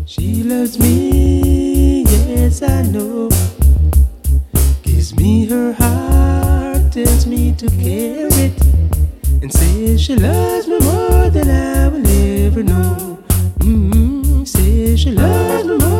She loves me, yes I know. Gives me her heart, tells me to care it, and says she loves me more than I will ever know. Says she loves me more